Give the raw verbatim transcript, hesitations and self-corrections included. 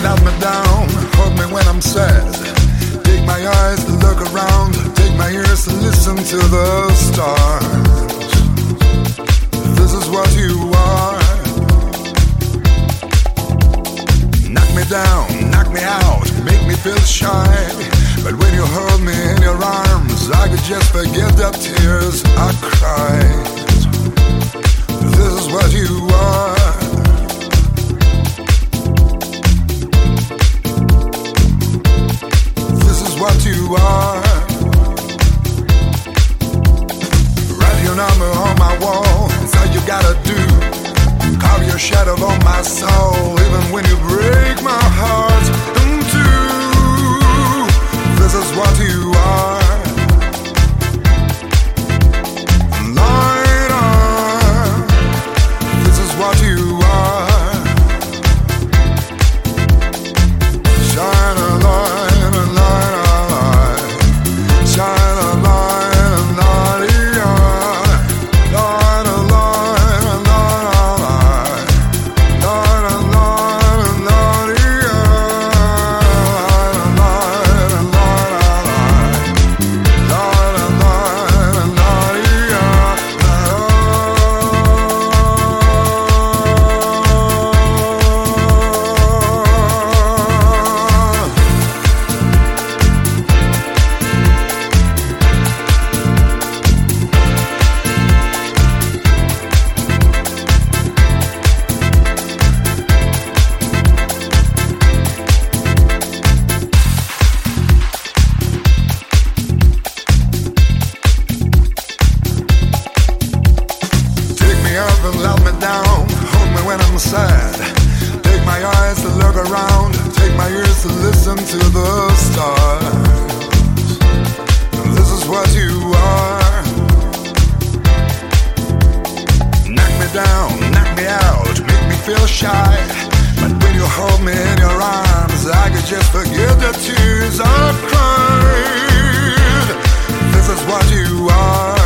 let me down, hold me when I'm sad. Take my eyes to look around, take my ears to listen to the stars. This is what you are. Knock me down, knock me out, make me feel shy. But when you hold me in your arms, I could just forget the tears I cried. This is what you are. This is what you are. Write your number on my wall, it's all you gotta do. Carve your shadow on my soul, even when you break my heart in two. This is what you are. What you are. Shine a light, a light, a light. Shine a light, a light, light, a light, a light, light, a light, a light, light, a light, a light, light, a light, and let me down, hold me when I'm sad. Take my eyes to look around, take my ears to listen to the stars. This is what you are. Knock me down, knock me out, make me feel shy. But when you hold me in your arms, I could just forget the tears I've cried. This is what you are.